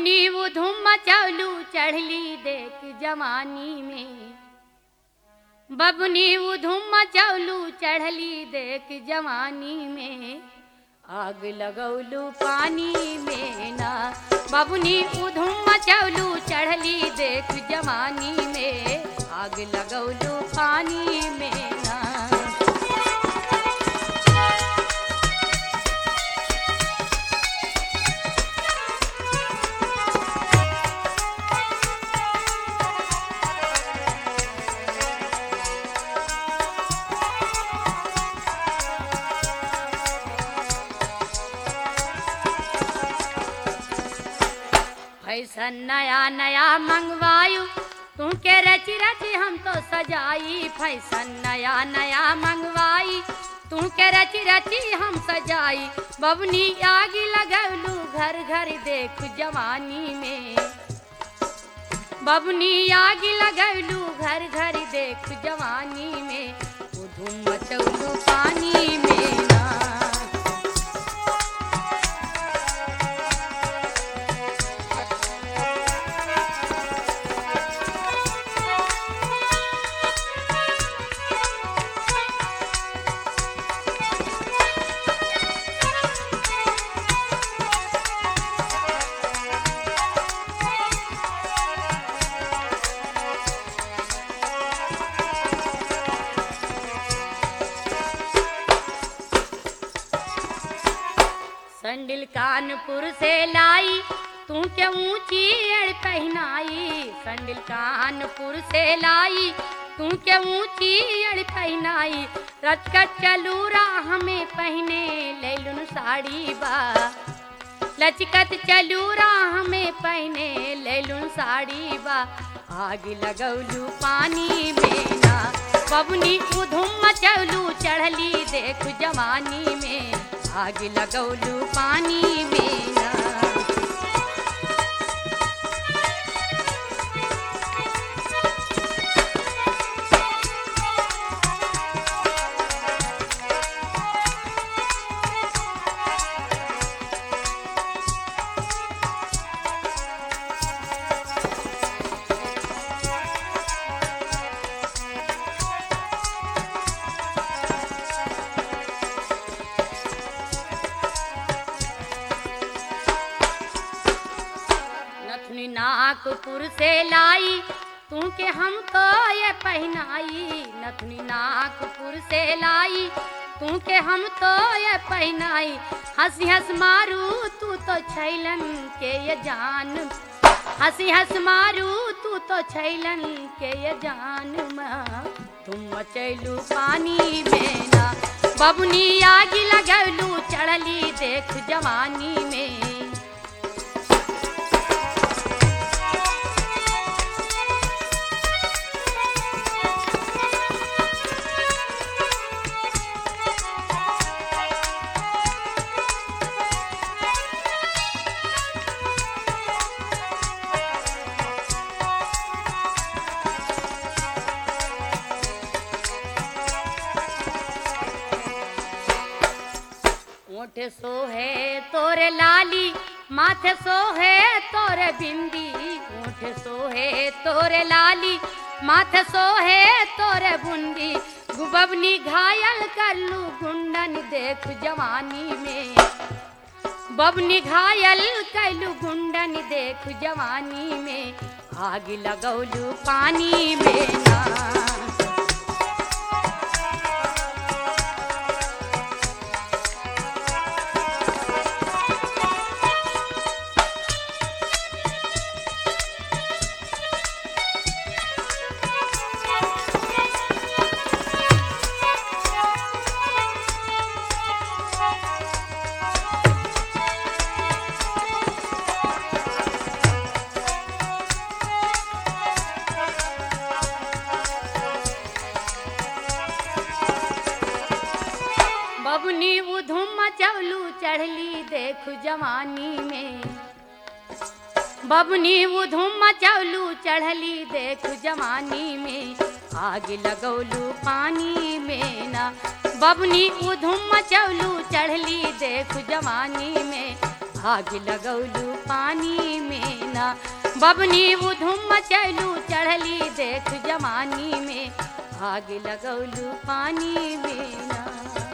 बबुनी वो धूम मचौलू चढ़ली देख जवानी में। बबुनी वो धूम मचौलू चढ़ली देख जवानी में। आग लगौलू पानी में ना। बबुनी वो धूम मचौलू चढ़ली देख जवानी में। आग लगौलू पानी में ना। फैशन नया नया मंगवायू तू के रची रची हम तो सजाई। फैशन नया नया मंगवाई तू के रची रची हम सजाई। बबुनी आग लगौलू घर घर देख जवानी में। बबुनी आग लगौलू घर घर देख जवानी में। वो धूम मचौलू पानी में ना। संडिल कानपुर से लाई तू के ऊंची एड़ पहनाई। संडिल कानपुर से लाई तू के ऊंची एड़ पहनाई। रचकट चलूरा हमें पहने लैलुन साड़ी बा। लचकत चलूरा हमें पहने लैलुन साड़ी बा। आग लगौलू पानी में ना। बबुनी धूम मचौलू चढ़ली देख जवानी में। आग लगौलू पानी में ना। नागपुर से लाई तू के हम तो ये पहनाई। नथुनी नागपुर से लाई तू के हम तो ये पहनाई। हंसी हंस मारू तू तो छैलन के ये जान। हंसी हंस मारू तू तो छैलन के ये जान। तुम मचैलू पानी में ना। बबुनी आग लगौलू चढ़ली देख जवानी में। ओठे सोहे तोरे लाली माथे सोहे तोरे बिंदी। ओठे सोहे तोरे लाली माथे सोहे तोरे बुंदी। बबुनी घायल करलू गुंडन देख जवानी में। बबुनी घायल करलू गुंडन देख जवानी में। आग लगौलू पानी में ना। बबुनी वो धूम मचौलू चढ़ली देख जवानी में। बबुनी वो धूम मचौलू चढ़ली देख जवानी में। आग लगौलू पानी में ना। बबुनी वो धूम मचौलू चढ़ली देख जवानी में। आग लगौलू पानी में ना। बबनी उधुम मचैलू चढ़ली देख जवानी में, आग लगौलू पानी में ना।